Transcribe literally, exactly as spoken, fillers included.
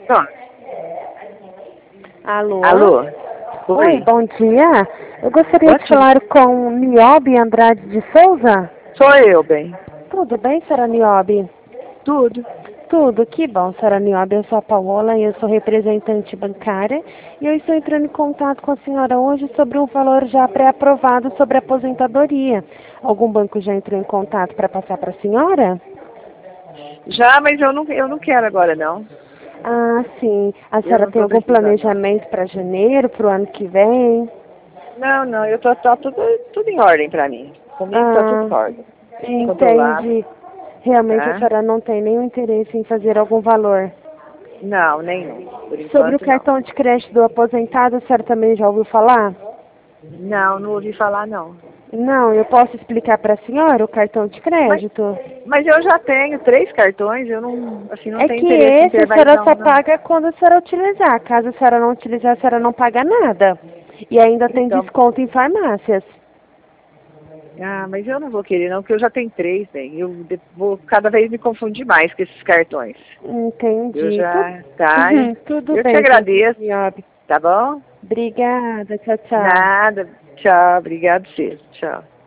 Pronto. Alô? Alô? Oi, Oi. bom dia. Eu gostaria Bom de dia. falar com Niobe Andrade de Souza. Sou eu, bem. Tudo bem, senhora Niobe? Tudo. Tudo, que bom, senhora Niobe. Eu sou a Paola e eu sou representante bancária. E eu estou entrando em contato com a senhora hoje sobre um valor já pré-aprovado sobre a aposentadoria. Algum banco já entrou em contato para passar para a senhora? Já, mas eu não, eu não quero agora, não. Ah, sim. A Eu senhora não tem estou algum precisando, não. planejamento para janeiro, para o ano que vem? Não, não, eu tô, tá tudo, tudo em ordem pra mim. Comigo tá tudo Ah, em ordem. Controlado, entendi. Realmente a tá? senhora não tem nenhum interesse em fazer algum valor. Não, nenhum. Por Sobre o enquanto, não. cartão de crédito do aposentado, a senhora também já ouviu falar? Não, não ouvi falar, não. Não, eu posso explicar para a senhora o cartão de Mas, crédito? mas eu já tenho três cartões, eu não, assim, não É tenho que interesse em esse ter a mais senhora não, só não. paga quando a senhora utilizar. Caso a senhora não utilizar, a senhora não paga nada. E ainda tem Então, desconto em farmácias. ah, mas eu não vou querer não, porque eu já tenho três, bem. Eu de- vou cada vez me confundir mais com esses cartões. Eu Entendi. Tu- já, tá? Tudo Eu te bem, senhora agradeço, Niobe. tá bom? Obrigada. Tchau, tchau. Nada. Tchau, obrigado, Ciro. Tchau.